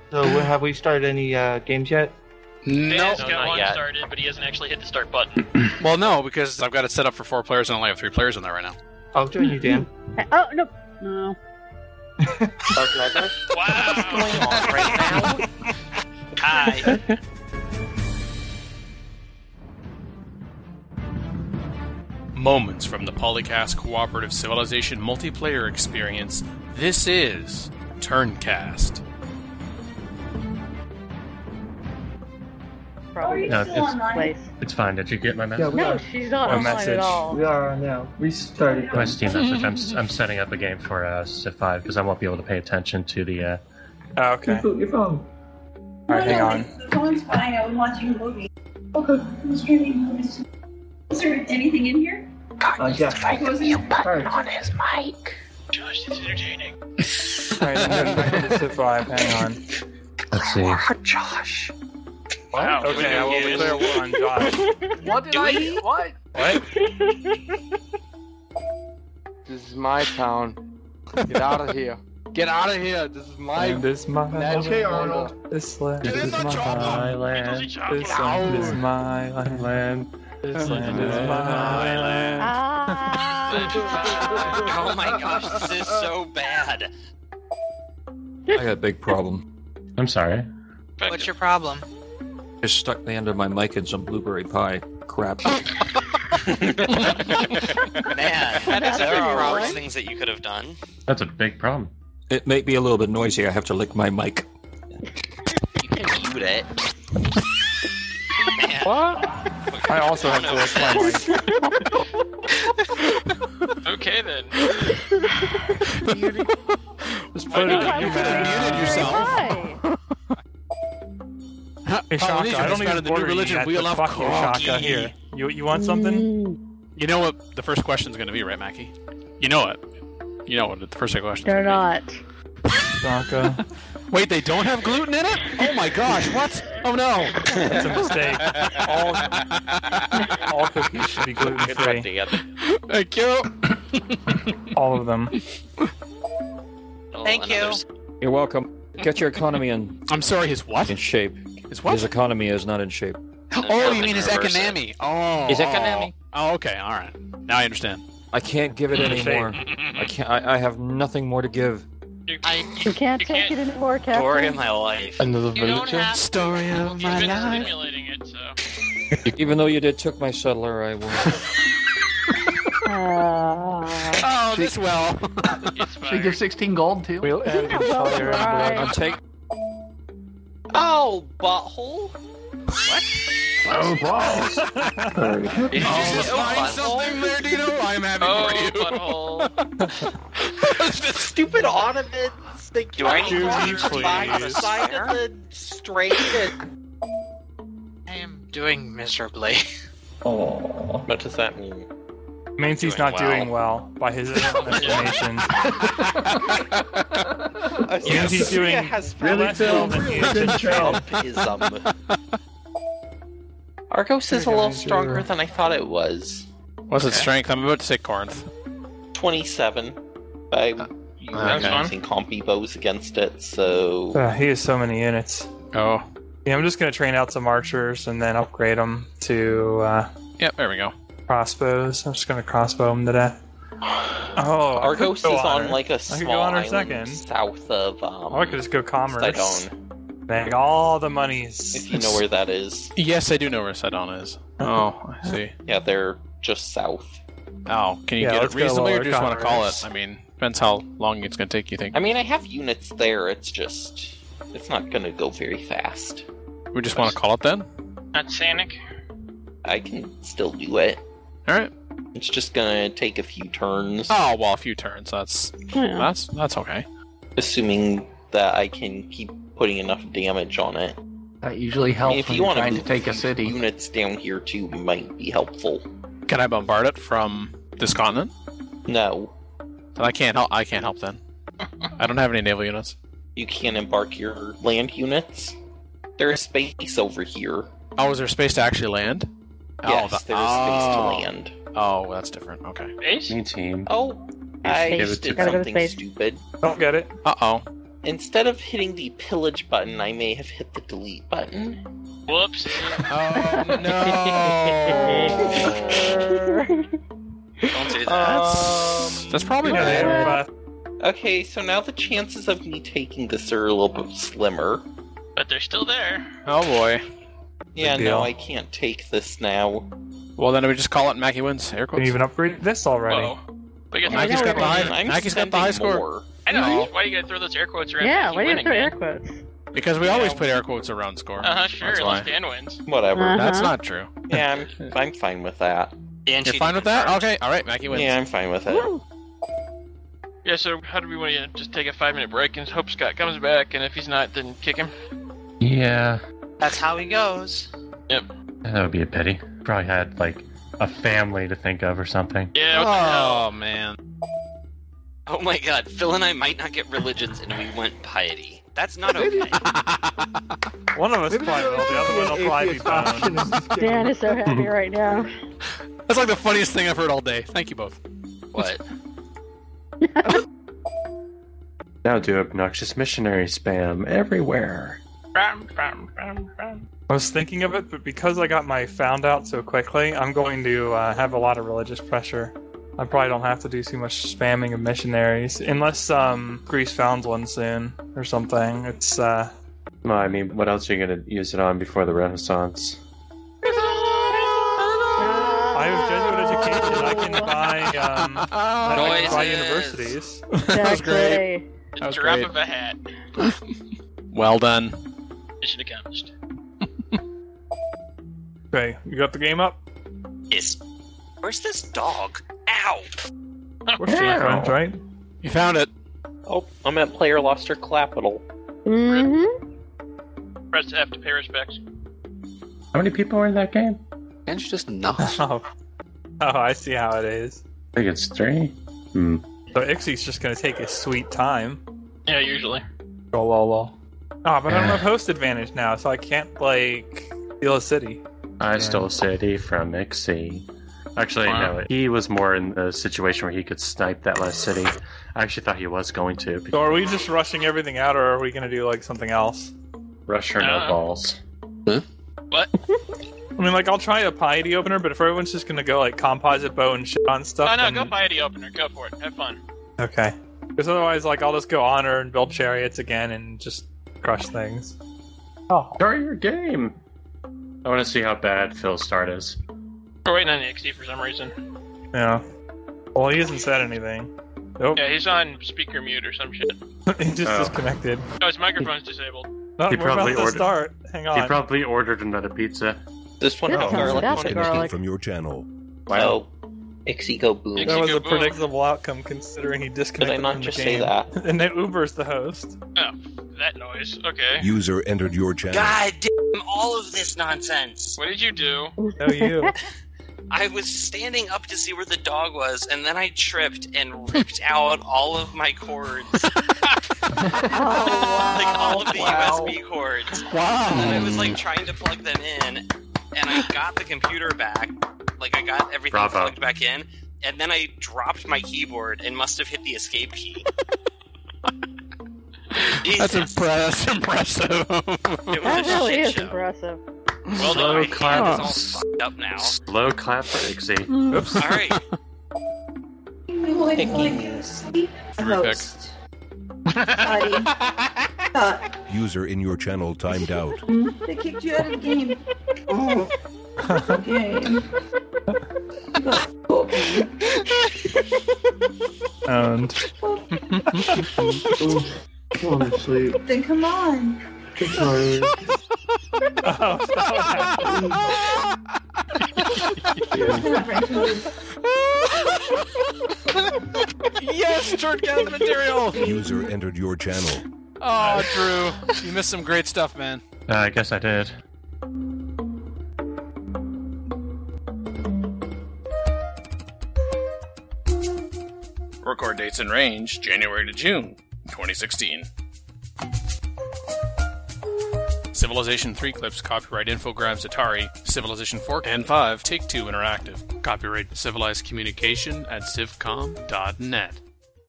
So, have we started any games yet? No, Dan's got not one yet. started, but he hasn't actually hit the start button. Well, no, because I've got it set up for 4 players and I only have 3 players in there right now. I'll join you, Dan. Oh, no. No. Wow. What's going on right now? Hi. Moments from the Polycast Cooperative Civilization multiplayer experience. This is Turncast. Probably No, still online. Place. It's fine. Did you get my message? Yeah, we No, are. she's not Or online message. at all. We are now. We started. My Steam message. I'm setting up a game for Civ 5 because I won't be able to pay attention to the. Oh, okay. Your phone. Alright, hang on. The phone's fine. I was watching a movie. Okay. I'm streaming movies. Is there anything in here? Yeah. Find the mute button on his mic. Josh, it's entertaining. Alright, I'm getting back into Civ 5. Hang on. Let's see. Josh. Wow. Okay, I will declare war on Josh. What did I eat? What? What? This is my town. Get out of here. Get out of here. This is my And this my magic land. world. This land Get in is the my chopper. land. Because he This chopped land it. is my land. This land is my land. Ah. Oh my gosh, this is so bad. I got a big problem. I'm sorry. What's your problem? Just stuck the end of my mic in some blueberry pie. Crap. Man, there are worse things that you could have done. That's a big problem. It may be a little bit noisy. I have to lick my mic. You can mute it. Man. What? I also have to lick my mic. Okay then. Just put it in your muted yourself. Hi. Hey, Shaka, I don't even the new order religion you. wheel of Fuck you, Corky. Shaka. Here. You want something? You know what the first question's going to be, right, Mackie? You know it. You know what the first question They're not. Shaka. Wait, they don't have gluten in it? Oh my gosh, what? Oh no. That's a mistake. All cookies should be gluten-free. Thank you. All of them. Thank you. You're welcome. Get your economy in I'm sorry, his what? shape. His what? His economy is not in shape. Oh, you mean his economy? Oh. His economy. Oh, okay, alright. Now I understand. I can't give it any more. I can't. I have nothing more to give. You can't take it anymore, Captain. Story of my life. Another You don't have Story of He's my been life. stimulating it, so. Even though you took my settler, I will. Oh, this well. It's Should we give 16 gold too? We'll end in Well, fire and right. blood. I'm take. Oh, butthole. Oh, wow. Did you just find something there, Dino? I'm happy Oh, for you. butthole. The stupid ornaments. They Do I need to by the please? side of the straight. I am doing miserably. Oh. What does that mean? Means he's not doing well by his estimation. Means he's doing Really, less Phil? well than you. Argos is a little stronger than I thought it was. What's its strength? I'm about to say Corinth. 27. I'm using compy bows against it, so... He has so many units. Oh. Yeah, I'm just going to train out some archers and then upgrade them to Yep, there we go. crossbows. I'm just going to crossbow them to death. Oh, Argos is on like a I could small go on her island second. south of I could just go commerce. Sidon, Make all the monies. if you know where that is. Yes, I do know where Sidon is. Oh, I see. Yeah, they're just south. Oh, can you Yeah, get it let's go reasonably, or lower do you just want to call commerce. it? I mean, depends how long it's going to take, you think? I mean, I have units there, it's just... It's not gonna go very fast. We just want to call it then? Not Sanic. I can still do it. Alright. It's just gonna take a few turns. Oh, well, a few turns. That's okay. Assuming that I can keep putting enough damage on it. That usually I helps mean, if when you you're want trying to take a few city. units down here too might be helpful. Can I bombard it from this continent? No, Then I can't help then. I don't have any naval units. you can't embark your land units. There is space over here. Oh, is there space to actually land? Yes, there is space to Oh. land. Oh, that's different. Okay. Base? Me team. Oh, I Give just it to did Gotta go to something space. stupid. Don't get it. Uh-oh. Instead of hitting the pillage button, I may have hit the delete button. Whoops. Oh no! Don't do that. That's probably not Yeah, it. Okay, so now the chances of me taking this are a little bit slimmer. But they're still there. Oh boy. Yeah, Big no, deal. I can't take this now. Well, then we just call it Mackie wins. Air Can quotes. you even upgrade this already? Whoa. We got Mackie's got the high. I'm Mackie's got the high spending score. more. I know. Why do you gotta throw those air quotes around? Yeah, Keep why do you winning, throw air man? quotes? Because we always put air quotes around score. Sure, That's why. unless Dan wins. Whatever. That's not true. Yeah, I'm fine with that. Dan You're cheated fine with that? confirmed. Okay, alright, Mackie wins. Yeah, I'm fine with it. Yeah, so how do we want to just take a 5-minute break and hope Scott comes back, and if he's not, then kick him? Yeah, That's how he goes. Yep. that would be a pity. Probably had, like, a family to think of or something. Yeah, what the hell? Oh, man. Oh my god, Phil and I might not get religions and we went piety. That's not okay. One of us probably will, the other one will probably be boned. Dan is so happy right now. That's like the funniest thing I've heard all day. Thank you both. What? Now do obnoxious missionary spam everywhere. I was thinking of it, but because I got my found out so quickly, I'm going to have a lot of religious pressure. I probably don't have to do too much spamming of missionaries, unless Greece founds one soon or something. It's Well, I mean, what else are you going to use it on before the Renaissance? I have Jesuit education. I can buy I can buy universities. That was great. The That was drop great. of a hat. Well done. Mission accomplished. Okay, you got the game up? Yes. Where's this dog? Ow! Where's your friend, right? You found it. Oh, I'm at Player Lost Her Capital. Mm-hmm. Press F to pay respects. How many people are in that game? Can't you just not? Oh, I see how it is. I think it's 3. So Ixie's just gonna take his sweet time. Yeah, usually. Oh, lol. Oh, but I don't have host advantage now, so I can't, like, steal a city. I stole a city from Ixie. Actually, no, he was more in the situation where he could snipe that last city. I actually thought he was going to. So are we just rushing everything out, or are we gonna do, like, something else? Rush or no balls. What? I mean, like, I'll try a piety opener, but if everyone's just gonna go, like, composite bow and shit on stuff... Oh, no, then- go buy the opener. Go for it. Have fun. Okay. Because otherwise, like, I'll just go honor and build chariots again and just crush things. Oh. Start your game! I want to see how bad Phil's start is. We're waiting on the XD for some reason. Yeah. Well, he hasn't said anything. Nope. Yeah, he's on speaker mute or some shit. He just disconnected. Oh, his microphone's disabled. Oh, He we're about probably to ordered- start. Hang on. He probably ordered another pizza. This one This has sounds garlic without on the it. garlic. From your channel. Wow. Ixie go boom. That was a Boom. predictable outcome considering he Did disconnected I not from just the say game. that? And then Uber's the host. Oh, that noise. Okay. User entered your channel. God damn all of this nonsense! What did you do? No, you. I was standing up to see where the dog was, and then I tripped and ripped out all of my cords. Like all of the USB cords. Wow. And then I was like trying to plug them in, and I got the computer back. Like I got everything Bravo. plugged back in, and then I dropped my keyboard and must have hit the escape key. That's impressive. It was That a really shit is show. impressive. Well, Slow no, my clap. hand is all fucked up now. Slow clap for Ixie. Oops. All right. Host. Buddy. User in your channel timed out. They kicked you out of the game. Oh. Okay. And Falling asleep. Then come on. Sorry. Yes, Jordan got the material! User entered your channel. Oh, Drew. You missed some great stuff, man. I guess I did. Record dates and range, January to June, 2016. Civilization 3 clips, copyright Infogrames Atari, Civilization 4 and 5, Take-Two Interactive. Copyright Civilized Communication at civcom.net.